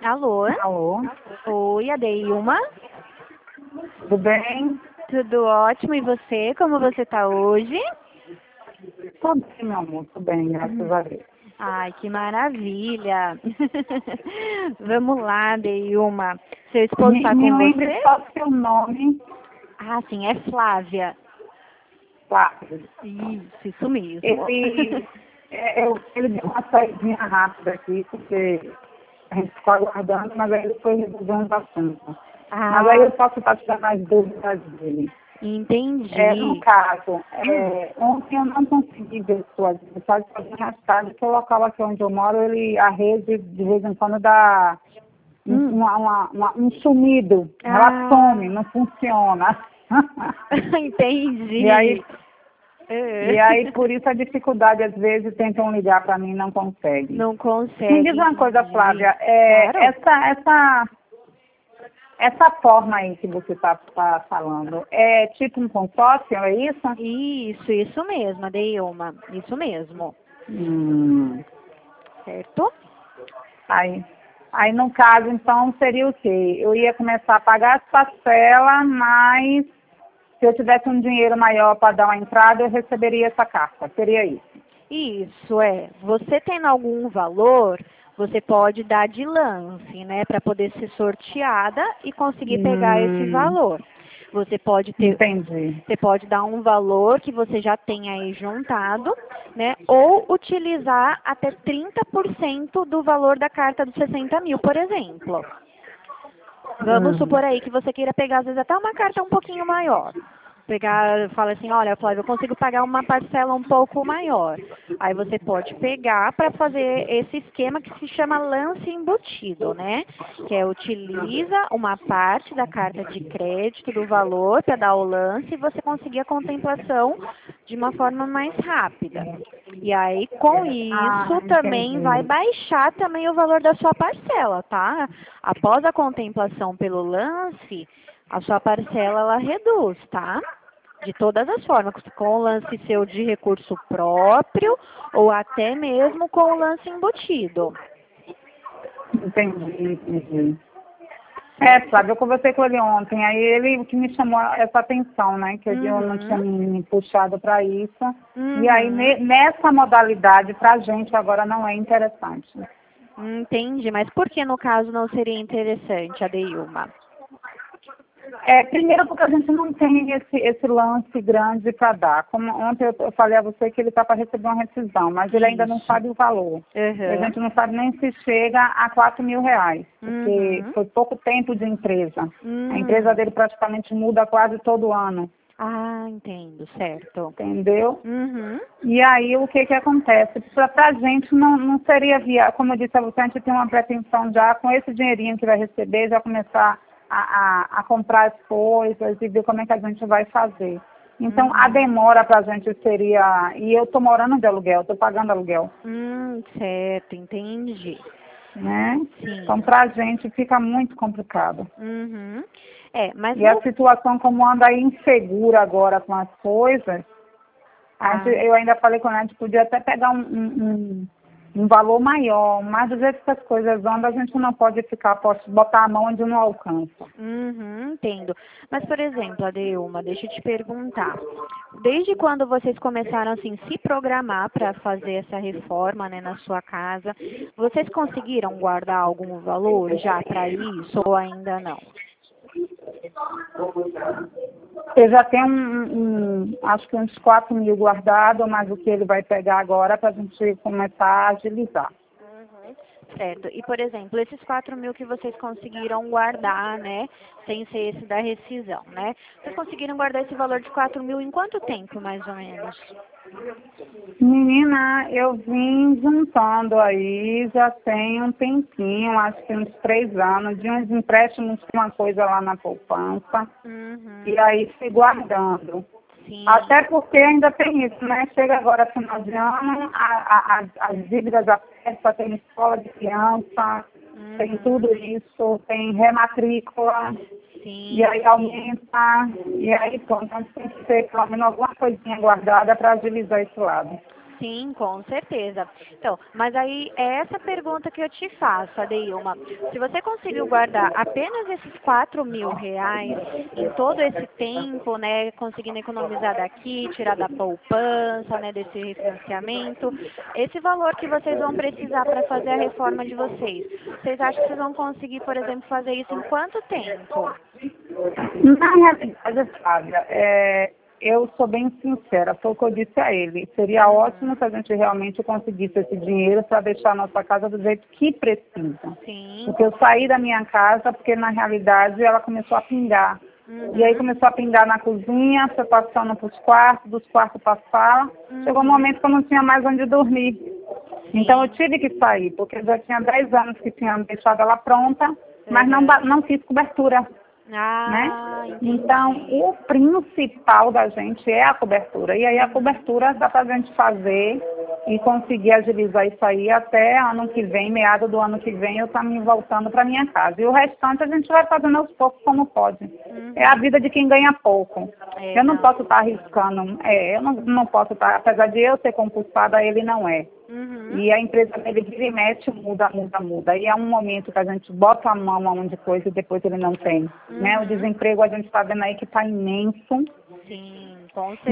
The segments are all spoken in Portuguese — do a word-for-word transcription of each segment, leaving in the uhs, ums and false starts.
Alô? Alô, Oi, Adeilma? tudo bem? Tudo ótimo, e você? Como você tá hoje? Tudo bem, meu amor, tudo bem, graças a Deus. Ai, que maravilha! Vamos lá, Adeilma. Seu esposo Me, tá me com lembre você? só seu nome, Ah, sim, é Flávia. Flávio. Isso, isso mesmo. Ele, é, eu, ele deu uma saidinha rápida aqui, porque a gente ficou aguardando, mas aí ele foi resolvendo bastante. Mas aí Ah, eu posso estar te dando as dúvidas dele. É, no entendi. caso, Hum. é, ontem eu não consegui ver suas mensagens, porque mais tarde, que o local aqui onde eu moro, ele, a rede de vez em quando dá um, Hum. uma, uma, uma- um sumido, ela some, Ah, não funciona. e aí, entendi. e É. aí, por isso a dificuldade, às vezes, tentam ligar para mim e não conseguem. Não Me consegue, diz uma coisa, entendi. Flávia, é, Claro. essa, essa, essa forma aí que você está falando, é tipo um consórcio, é isso? Isso, isso mesmo, Adeilma. Isso mesmo. Hum. Certo? Aí, aí, no caso, então, seria o quê? Eu ia começar a pagar as parcelas, mas se eu tivesse um dinheiro maior para dar uma entrada, eu receberia essa carta. Seria isso. Isso é. Você tendo algum valor, você pode dar de lance, né, para poder ser sorteada e conseguir pegar esse Hum, valor. Você pode ter, entendi. você pode dar um valor que você já tem aí juntado, né, ou utilizar até trinta por cento do valor da carta dos sessenta mil, por exemplo. Vamos Hum, supor aí que você queira pegar, às vezes, até uma carta um pouquinho maior. Pegar, fala assim, olha, Flávia, eu consigo pagar uma parcela um pouco maior. Aí você pode pegar para fazer esse esquema que se chama lance embutido, né? Que é utiliza uma parte da carta de crédito do valor para dar o lance e você conseguir a contemplação de uma forma mais rápida. E aí, com ah, isso, também vai entendi. baixar também o valor da sua parcela, tá? Após a contemplação pelo lance, a sua parcela ela reduz, tá? De todas as formas, com o lance seu de recurso próprio ou até mesmo com o lance embutido. Entendi, entendi. É, Certo? Flávio, eu conversei com ele ontem, aí ele o que me chamou essa atenção, né? Que eu não Uhum. tinha me puxado para isso. E aí, Uhum. ne- nessa modalidade, para a gente agora não é interessante. Entendi, mas por que no caso não seria interessante, Adeilma? É, primeiro porque a gente não tem esse, esse lance grande para dar. Como ontem eu, eu falei a você que ele está para receber uma rescisão, mas ele ainda não Isso. sabe o valor. E a Uhum. gente não sabe nem se chega a quatro mil reais, porque Uhum. foi pouco tempo de empresa. A empresa Hum. dele praticamente muda quase todo ano, Ah, entendo, certo. entendeu? Uhum. E aí o que que acontece? Para a gente não, não seria viável, como eu disse a você, a gente tem uma pretensão já com esse dinheirinho que vai receber, já começar a, a, a comprar as coisas e ver como é que a gente vai fazer. Então a Uhum. demora para a gente seria, e eu estou morando de aluguel, estou pagando aluguel, Hum, certo, entendi. né? Então Sim. para a gente fica muito complicado. Uhum. É, mas E a no. situação como anda aí insegura agora com as coisas, a gente, Ah, eu ainda falei com ela, a gente podia até pegar um, um, um um valor maior, mas do jeito que as coisas andam, a gente não pode ficar, pode botar a mão onde não alcança. uhum, entendo. Mas, por exemplo, Adeilma, deixa eu te perguntar. Desde quando vocês começaram assim se programar para fazer essa reforma, né, na sua casa, vocês conseguiram guardar algum valor já para isso ou ainda não? Eu já tenho um, um- acho que uns quatro mil guardados, mas o que ele vai pegar agora para a gente começar a agilizar. Uhum. Certo. E, por exemplo, esses quatro mil que vocês conseguiram guardar, né, sem ser esse da rescisão, né? Vocês conseguiram guardar esse valor de quatro mil em quanto tempo, mais ou menos? Menina, eu vim juntando aí, já tem um tempinho, acho que uns três anos, de uns empréstimos, uma coisa lá na poupança, e Uhum. aí fui guardando. Sim. Até porque ainda tem isso, né? Chega agora final de ano, a, a, as, as dívidas apertam, tem escola de criança, tem Uhum. tudo isso, tem rematrícula, e Sim, aí sim. aumenta, e aí pronto, então tem que ter pelo menos alguma coisinha guardada para agilizar esse lado. Sim, com certeza. Então, mas aí é essa pergunta que eu te faço, Adeilma. Se você conseguiu guardar apenas esses quatro mil reais em todo esse tempo, né, conseguindo economizar daqui, tirar da poupança, né, desse refinanciamento, esse valor que vocês vão precisar para fazer a reforma de vocês, vocês acham que vocês vão conseguir, por exemplo, fazer isso em quanto tempo? Na realidade, Flávia, é, eu sou bem sincera, foi o que eu disse a ele. Seria ótimo se a gente realmente conseguisse esse dinheiro para deixar a nossa casa do jeito que precisa. Sim. Porque eu saí da minha casa porque, na realidade, ela começou a pingar. Uhum. E aí começou a pingar na cozinha, foi passando para os quartos, dos quartos para a sala. Uhum. Chegou um momento que eu não tinha mais onde dormir. Sim. Então eu tive que sair, porque eu já tinha dez anos que tinha deixado ela pronta, mas não, ba- não fiz cobertura. Ah, Né? entendi. Então, o principal da gente é a cobertura. E aí a cobertura dá para a gente fazer e conseguir agilizar isso aí até ano que vem, meado do ano que vem, eu estar me voltando para minha casa. E o restante a gente vai fazendo aos poucos como pode. Uhum. É a vida de quem ganha pouco. É, eu não, não. posso estar arriscando, é, eu não, não posso estar, apesar de eu ser compulsada, ele não é. Uhum. E a empresa dele vira e mexe, muda, muda, muda. E é um momento que a gente bota a mão aonde coisa e depois ele não tem. Uhum. Né? O desemprego a gente está vendo aí que está imenso. Sim, com certeza.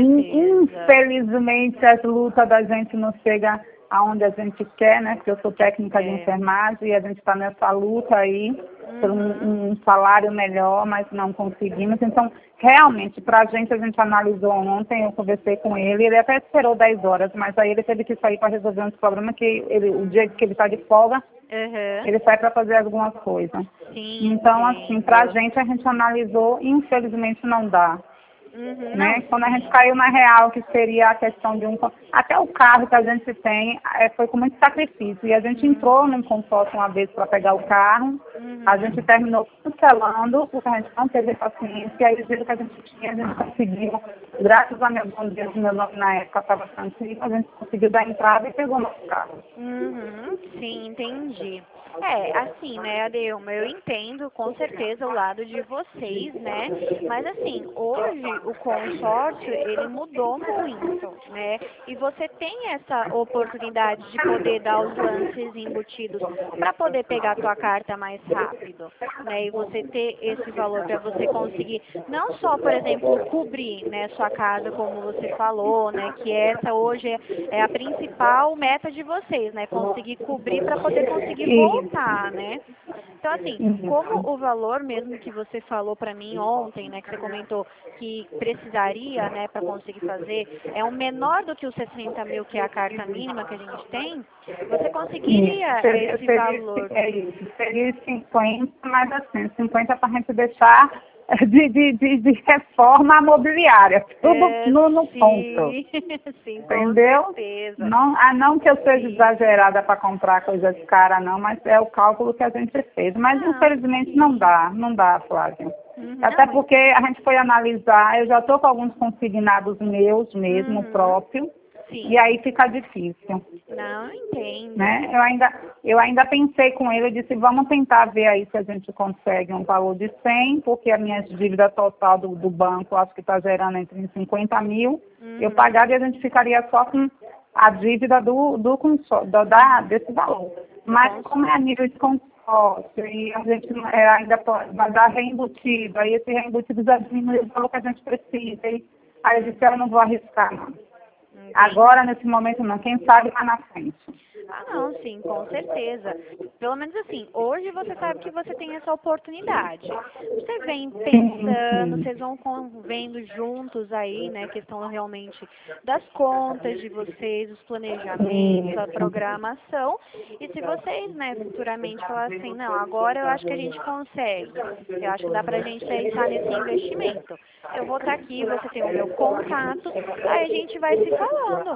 Infelizmente as lutas da gente não chegam aonde a gente quer, né? Porque eu sou técnica É. de enfermagem e a gente está nessa luta aí Uhum. por um, um salário melhor, mas não conseguimos. Então, realmente, para a gente, a gente analisou ontem, eu conversei com ele, ele até esperou dez horas, mas aí ele teve que sair para resolver uns problemas que ele, o dia que ele está de folga, Uhum. ele sai para fazer algumas coisas. Sim, Então, assim, entendo. para a gente, a gente analisou e infelizmente não dá. Uhum, Né? não, Quando a sim. gente caiu na real, que seria a questão de um... Até o carro que a gente tem é, foi com muito sacrifício. E a gente entrou num consórcio uma vez para pegar o carro, Uhum. a gente terminou cancelando, porque a gente não teve paciência, e aí o dinheiro que a gente tinha, a gente conseguiu, graças a meu bom Deus, meu nome na época estava Francisco, a gente conseguiu dar entrada e pegou nosso carro. Uhum, sim, entendi. É, assim, né, Adeilma, eu entendo com certeza o lado de vocês, né? Mas assim, hoje o consórcio, ele mudou muito, né? E você tem essa oportunidade de poder dar os lances embutidos para poder pegar a tua carta mais rápido, né? E você ter esse valor para você conseguir não só, por exemplo, cobrir, né, sua casa, como você falou, né, que essa hoje é, é a principal meta de vocês, né? Conseguir cobrir para poder conseguir voltar. Tá, né? Então, assim, como o valor mesmo que você falou para mim ontem, né, que você comentou que precisaria, né, para conseguir fazer, é um menor do que os sessenta mil, que é a carta mínima que a gente tem, você conseguiria Seria, esse seria, valor? é isso, seria cinquenta, mas assim, cinquenta para a gente deixar de, de, de, de reforma mobiliária, tudo É, no, no sim, ponto. sim, com Entendeu? certeza. Não, ah, não que eu seja Sim. exagerada para comprar coisas caras, não, mas é o cálculo que a gente fez. Mas Não, infelizmente sim. não dá, não dá, Flávia. Uhum, Até não, porque a gente foi analisar, eu já estou com alguns consignados meus mesmo, Uhum. próprio, sim. e aí fica difícil. Não, entendo. Né? Eu, ainda, eu ainda pensei com ele, eu disse, vamos tentar ver aí se a gente consegue um valor de cem, porque a minha dívida total do, do banco, acho que está gerando entre cinquenta mil, Uhum. eu pagava e a gente ficaria só com a dívida do, do consórcio, do, da, desse valor. Mas como é a nível de consórcio, e a gente é, ainda pode, vai dar reembutido, aí esse reembutido já diminui o valor que a gente precisa, e aí eu disse, eu não vou arriscar, não. Entendi. Agora, nesse momento, não. Quem sabe lá na frente. Ah, não, sim, com certeza. Pelo menos assim, hoje você sabe que você tem essa oportunidade. Você vem pensando, vocês vão com- vendo juntos aí, né, questão realmente das contas de vocês, os planejamentos, a programação. E se vocês, né, futuramente falar assim, não, agora eu acho que a gente consegue. Eu acho que dá pra gente pensar nesse investimento. Eu vou estar aqui, você tem o meu contato, aí a gente vai se falando.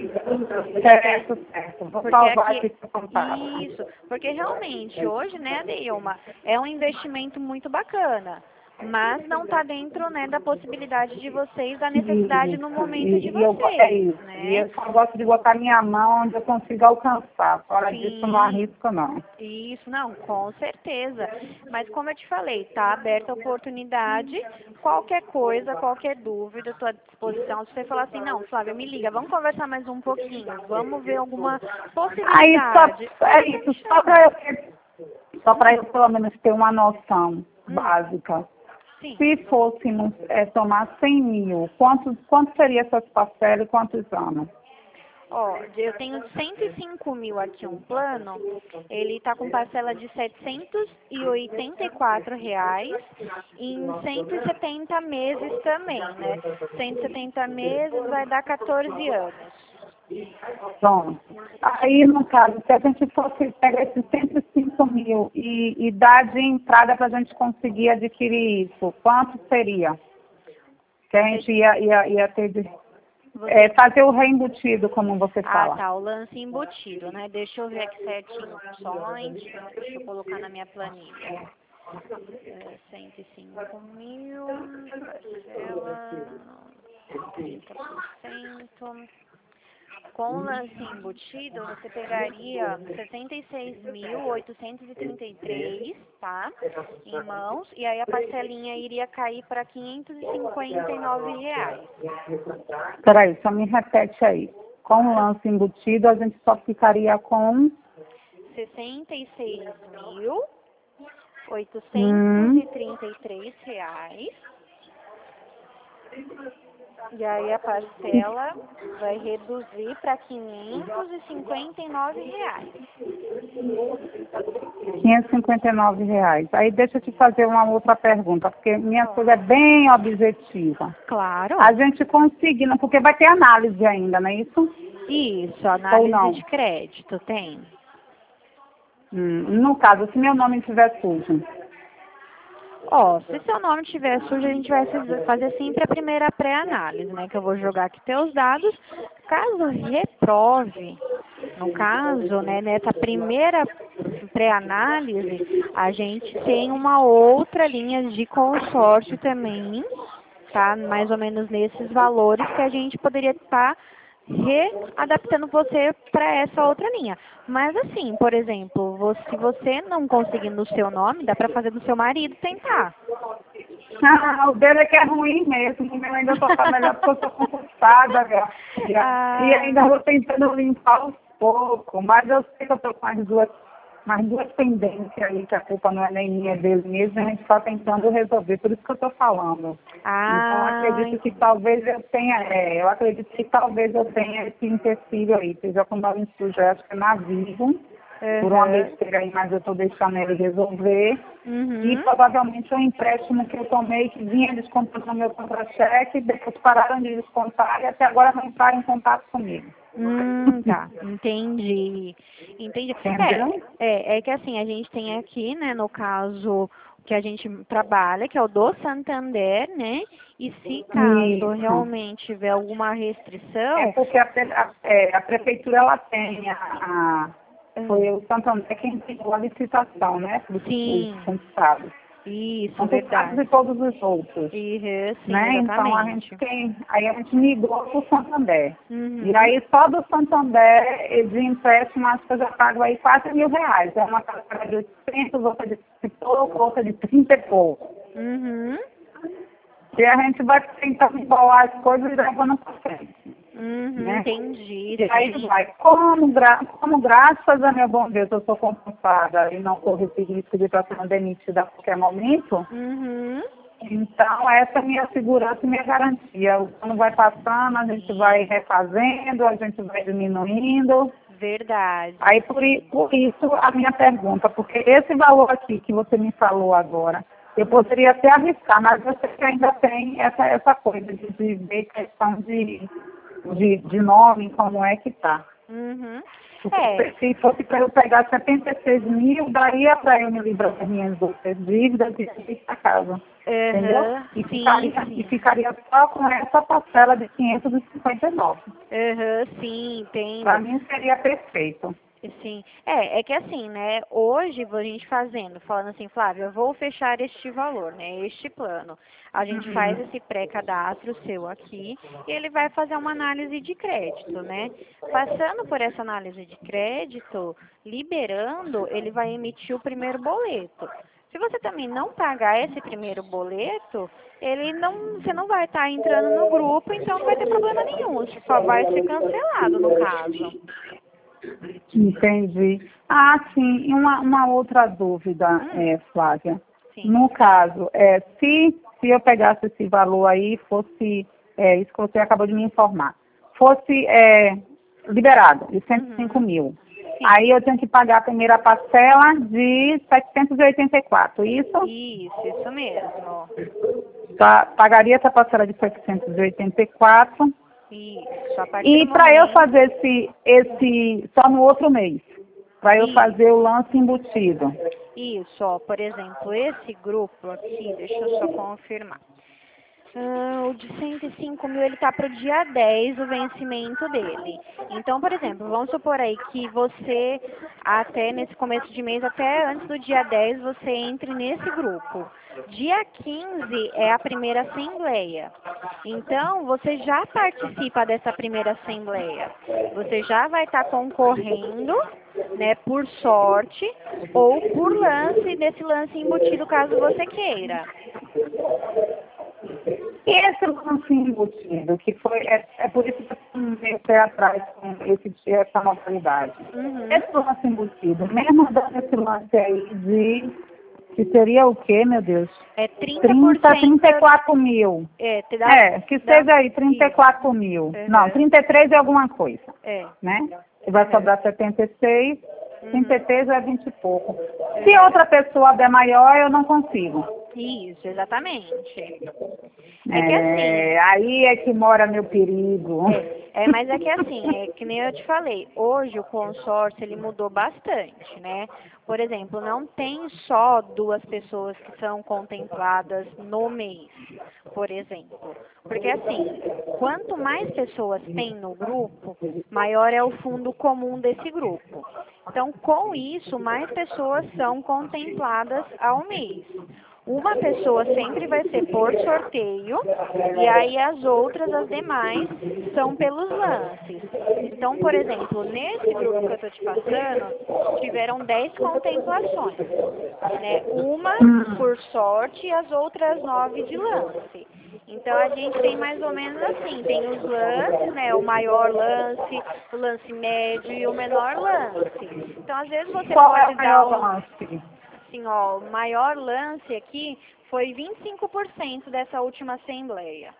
Certo, certo. Vou Porque salvar aqui, aqui seu contato. isso, porque realmente hoje, né, Adeilma, é um investimento muito bacana. Mas não está dentro, né, da possibilidade de vocês, da necessidade no Isso, momento e, de e eu, é vocês, isso. né? E eu só gosto de botar minha mão onde eu consigo alcançar. Fora Sim. disso, eu não arrisco, não. Isso, não, com certeza. Mas como eu te falei, está aberta a oportunidade. Qualquer coisa, qualquer dúvida, estou à disposição. Se você falar assim, não, Flávia, me liga, vamos conversar mais um pouquinho, vamos ver alguma Aí possibilidade. só, é isso, só para eu, ter- só para eu pelo menos ter uma noção Hum, básica. sim. Se fôssemos é, tomar cem mil, quanto, quanto seria essas parcelas e quantos anos? Ó, eu tenho cento e cinco mil aqui um plano, ele está com parcela de setecentos e oitenta e quatro reais em cento e setenta meses também, né? cento e setenta meses vai dar quatorze anos. Pronto. Aí, no caso, se a gente fosse pegar esses cento e cinco mil e, e dar de entrada para a gente conseguir adquirir isso, quanto seria? Que a gente ia, ia, ia ter de Você... é, fazer o reembutido, como você Ah, fala. tá, o lance embutido, né? Deixa eu ver aqui certinho, só um momentinho, deixa eu colocar na minha planilha. É, cento e cinco mil, parcela, trinta por cento. Com o lance embutido, você pegaria setenta e seis mil oitocentos e trinta e três, tá? Em mãos, e aí a parcelinha iria cair para quinhentos e cinquenta e nove reais. Peraí, só me repete aí. Com o lance embutido, a gente só ficaria com... sessenta e seis mil oitocentos e trinta e três reais. E aí a parcela vai reduzir para quinhentos e cinquenta e nove reais. quinhentos e cinquenta e nove reais. Aí deixa eu te fazer uma outra pergunta, porque minha coisa é bem objetiva. Claro. A gente conseguindo, porque vai ter análise ainda, não é isso? Isso, Ou análise não? de crédito, tem. Hum, no caso, se meu nome estiver sujo. Ó, se seu nome estiver sujo, a gente vai fazer fazer sempre a primeira pré-análise, né? Que eu vou jogar aqui teus dados. Caso reprove, no caso, né, nessa primeira pré-análise, a gente tem uma outra linha de consórcio também, tá? Mais ou menos nesses valores que a gente poderia estar readaptando você para essa outra linha. Mas assim, por exemplo, vo- se você não conseguir no seu nome, dá para fazer do seu marido tentar. Ah, o dele é que é ruim mesmo, o meu ainda só tá melhor porque eu sou concursada, minha filha. Ah. E ainda vou tentando limpar aos poucos, mas eu sei que eu tô com as duas, mais duas pendências aí, que a culpa não é nem minha, é dele mesmo, a gente está tentando resolver, por isso que eu tô falando. Ah, Então, eu acredito que talvez eu tenha, é, eu acredito que talvez eu tenha esse empecilho aí, seja com nome sujo, eu acho que é navio, por uma Uhum. besteira aí, mas eu estou deixando ele resolver. Uhum. E provavelmente o empréstimo que eu tomei, que vinha descontando no meu contra-cheque, depois pararam de descontar e até agora não entraram em contato comigo. Hum, tá, entendi. Entendi. Entendeu? É, é, é que assim, a gente tem aqui, né, no caso que a gente trabalha, que é o do Santander, né? E se caso Isso. realmente tiver alguma restrição, É porque a, pre- a, é, a prefeitura ela tem a, a foi o Santander quem pegou a licitação, né? Dos sim, conquistados. isso, Conquistados verdade. e todos os outros. Uhum, sim, Né? Então a exatamente. gente tem, aí a gente migrou para o Santander. Uhum. E aí só do Santander de empréstimo acho que eu já pago aí quatro mil reais. É uma carteira de oitocentos, outra de pouco, outra de trinta e pouco. Uhum. E a gente vai tentar embolar as coisas e levando para frente. Uhum, Né? entendi. E aí Sim. vai, como, gra como graças a meu bom Deus eu sou compensada e não corro esse risco de estar sendo demitida a qualquer momento, Uhum. então essa é a minha segurança e minha garantia. O ano vai passando, a gente vai refazendo, a gente vai diminuindo. Verdade. Aí por, i- por isso a minha pergunta, porque esse valor aqui que você me falou agora, eu poderia até arriscar, mas eu sei que ainda tem essa, essa coisa de, de ver questão de, de, de nome, como é que tá. Uhum. Porque É. se fosse para eu pegar setenta e seis mil, daria para eu me livrar das minhas outras dívidas e ir para casa. Entendeu? Uhum. E Sim, ficaria, sim. e ficaria só com essa parcela de quinhentos e cinquenta e nove. Uhum, sim, entendo. Para mim seria perfeito. Sim, é, é que assim, né, hoje a gente fazendo, falando assim, Flávia, eu vou fechar este valor, né, este plano. A gente faz Uhum. esse pré-cadastro seu aqui e ele vai fazer uma análise de crédito, né? Passando por essa análise de crédito, liberando, ele vai emitir o primeiro boleto. Se você também não pagar esse primeiro boleto, ele não, você não vai estar entrando no grupo, então não vai ter problema nenhum, só vai ser cancelado no caso. Entendi. Ah, sim. E uma, uma outra dúvida, Hum, é, Flávia. sim. No caso, é, se, se eu pegasse esse valor aí, fosse, é, isso que você acabou de me informar, fosse é, liberado de cento e cinco Uhum. mil, Sim. aí eu tenho que pagar a primeira parcela de setecentos e oitenta e quatro, isso? Isso, isso mesmo. Tá, pagaria essa parcela de setecentos e oitenta e quatro. Isso, a partir do E para eu momento. fazer esse, esse só no outro mês, para eu fazer o Isso, lance embutido. isso, ó, por exemplo, esse grupo aqui, deixa eu só confirmar. Ah, o de cento e cinco mil, ele tá para o dia dez, o vencimento dele. Então, por exemplo, vamos supor aí que você, até nesse começo de mês, até antes do dia dez, você entre nesse grupo. Dia quinze é a primeira assembleia. Então, você já participa dessa primeira assembleia. Você já vai estar concorrendo, né, por sorte ou por lance, nesse lance embutido, caso você queira. E esse lance embutido, que foi, é, é por isso que eu meio pé atrás com esse, essa modalidade. Uhum. Esse lance embutido, mesmo dando esse lance aí de, que seria o quê, meu Deus? É trinta por trinta, cento trinta e quatro mil. É, te dá, É, que dá seja aí trinta e isso. quatro mil. Não, Uhum. trinta e três é alguma coisa, É. né? E vai Uhum. sobrar setenta e seis, trinta e Uhum. três é vinte e pouco. Se Uhum. outra pessoa der maior, eu não consigo. Isso, exatamente. É que assim, É, aí é que mora meu perigo. É, é, mas é que assim, é que nem eu te falei, hoje o consórcio ele mudou bastante, né? Por exemplo, não tem só duas pessoas que são contempladas no mês, por exemplo. Porque assim, quanto mais pessoas tem no grupo, maior é o fundo comum desse grupo. Então, com isso, mais pessoas são contempladas ao mês. Uma pessoa sempre vai ser por sorteio, e aí as outras, as demais, são pelos lances. Então, por exemplo, nesse grupo que eu estou te passando, tiveram dez contemplações, né? Uma Hum, por sorte e as outras nove de lance. Então a gente tem mais ou menos assim, tem os lances, né? O maior lance, o lance médio e o menor lance. Então, às vezes você qual é pode o dar maior um, lance? assim, ó, o maior lance aqui foi vinte e cinco por cento dessa última assembleia.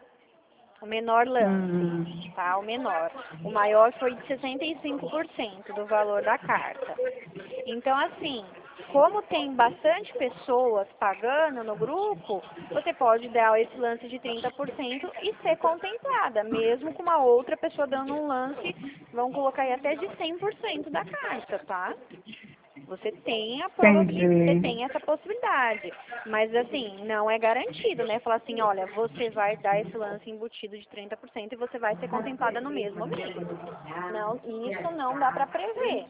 O menor lance, Hum, tá? O menor. O maior foi de sessenta e cinco por cento do valor da carta. Então, assim, como tem bastante pessoas pagando no grupo, você pode dar esse lance de trinta por cento e ser contemplada, mesmo com uma outra pessoa dando um lance, vão colocar aí até de cem por cento da carta, tá? Você tem a probabilidade, você entendi. tem essa possibilidade. Mas assim, não é garantido, né? Falar assim, olha, você vai dar esse lance embutido de trinta por cento e você vai ser contemplada no mesmo mês. Não, isso não dá para prever.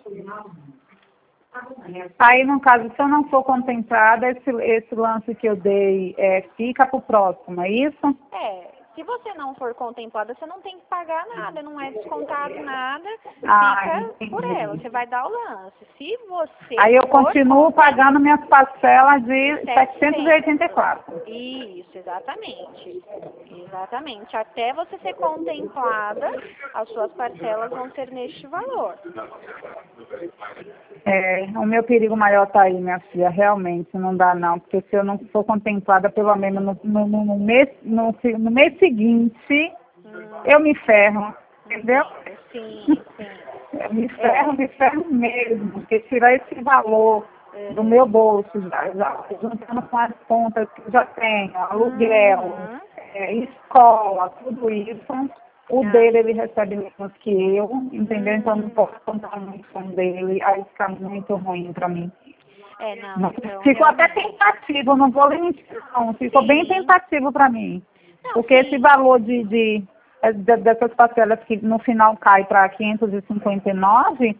Aí, no caso, se eu não for contemplada, esse, esse lance que eu dei é, fica para o próximo, é isso? É, se você não for contemplada, você não tem que pagar nada, não é descontado nada, Ah, fica por ela, entendi. você vai dar o lance. Se você Aí eu for continuo contem pagando minhas parcelas de setecentos e oitenta e setecentos. quatro. Isso, exatamente. Exatamente. Até você ser contemplada, as suas parcelas vão ser neste valor. É, o meu perigo maior está aí, minha filha, realmente, não dá não, porque se eu não for contemplada pelo menos no, no, no, no mês, no, no mês seguinte, Hum, eu me ferro, entendeu? entendo. Sim, sim. Eu me ferro, É. me ferro mesmo, porque tirar esse valor do Uhum. meu bolso, já, já juntando com as contas que eu já tenho, aluguel, Uhum. é, escola, tudo isso, o Ah. dele ele recebe menos que eu, entendeu? Então eu não Hum. posso contar muito com o dele, aí fica muito ruim para mim. É, não, Não, então ficou até realmente. tentativo, não vou lhe mentir, não. Ficou bem Sim. tentativo para mim. Não, Porque esse sim. valor de, de, de- dessas parcelas que no final cai para quinhentos e cinquenta e nove,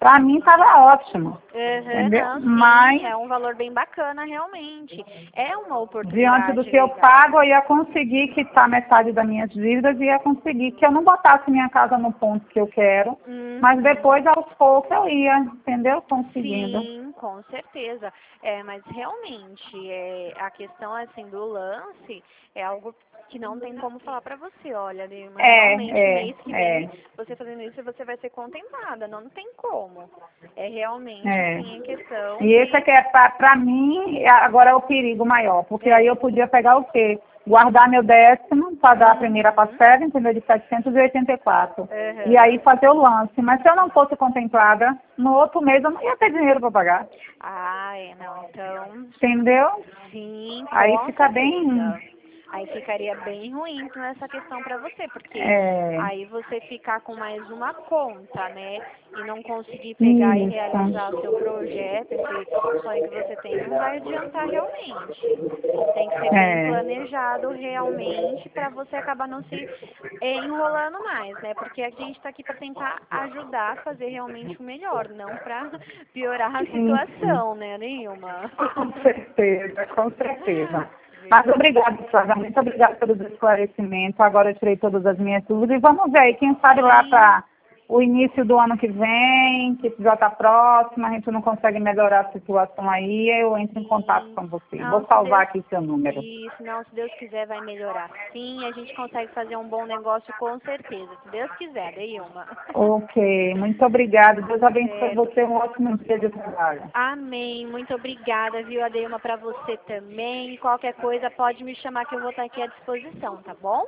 Para mim estava ótimo. Uhum, Entendeu? não, sim, Mas, é um valor bem bacana, realmente. É uma oportunidade diante do que eu legal. pago, eu ia conseguir quitar metade das minhas dívidas e ia conseguir que eu não botasse minha casa no ponto que eu quero, Uhum. mas depois, aos poucos, eu ia, entendeu? Conseguindo. Sim, com certeza. É, mas realmente, é, a questão assim do lance é algo que não tem como falar pra você. Olha, Lima, realmente É, é, mês que vem, é, você fazendo isso, você vai ser contemplada. Não tem como. É realmente é. assim a questão E esse de. aqui é para mim, é- agora é o perigo maior, porque É. aí eu podia pegar o quê? Guardar meu décimo, pagar a primeira Uhum. parcela, entendeu? De setecentos e oitenta e quatro. E Uhum. aí fazer o lance. Mas se eu não fosse contemplada, no outro mês eu não ia ter dinheiro para pagar. Ah, é, não. Então, Entendeu? sim, Aí com fica bem. certeza. Aí ficaria bem ruim nessa questão para você, porque É, aí você ficar com mais uma conta, né? E não conseguir pegar e realizar o isso. seu projeto, esse sonho que você tem, não vai adiantar realmente. Tem que ser bem É. planejado realmente para você acabar não se eh, enrolando mais, né? Porque a gente está aqui para tentar ajudar a fazer realmente o melhor, não para piorar a Sim, sim. situação, né, Nilma? Com certeza, com certeza. Mas obrigada, Flávia. Muito obrigada pelos esclarecimentos. Agora eu tirei todas as minhas dúvidas. E vamos ver aí, quem sabe lá Sim, para o início do ano que vem, que já está próximo, a gente não consegue melhorar a situação aí, eu entro em contato sim. com você. Não, Vou se salvar Deus aqui seu número. Isso, não, se Deus quiser vai melhorar sim, a gente consegue fazer um bom negócio com certeza, se Deus quiser, Deilma. Ok, muito obrigada. Deus abençoe Certo. você. Um ótimo dia de trabalho. Amém, muito obrigada, viu, Adeilma, para você também. Qualquer coisa pode me chamar que eu vou estar aqui à disposição, tá bom?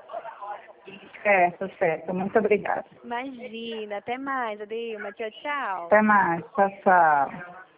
Certo, certo. Muito obrigada. Imagina, até mais, Adeilma, tchau, tchau. Até mais. Tchau, tchau.